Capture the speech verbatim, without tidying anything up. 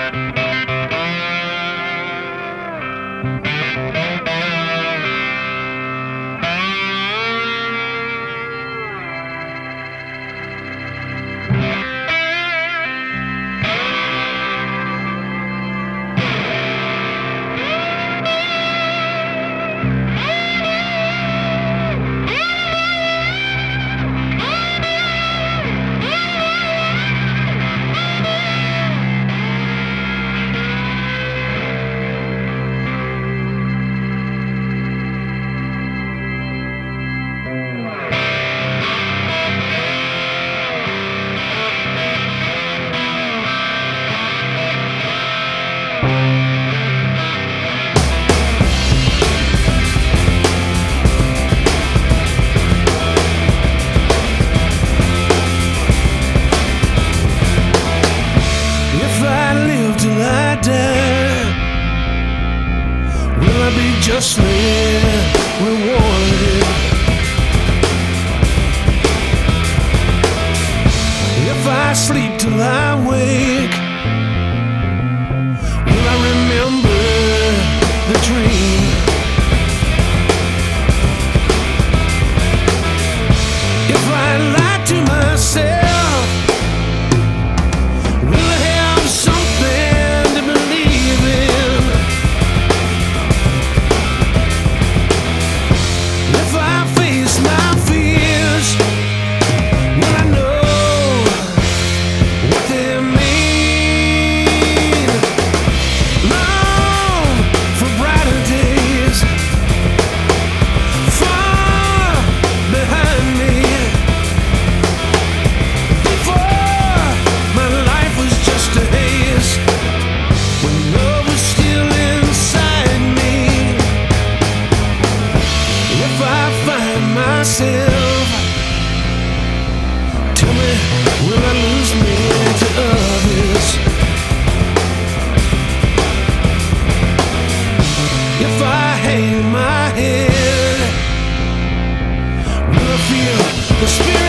Justly rewarded. If I sleep till I wake, will I remember the dream? If I lie to myself, will I have something to believe in? If I face my fears, will I know what they mean? Long for brighter days, far behind me. Before my life was just a haze, when love was still inside me. If I find myself, tell me, will I lose me to others? If I hang my head, will I feel the spirit?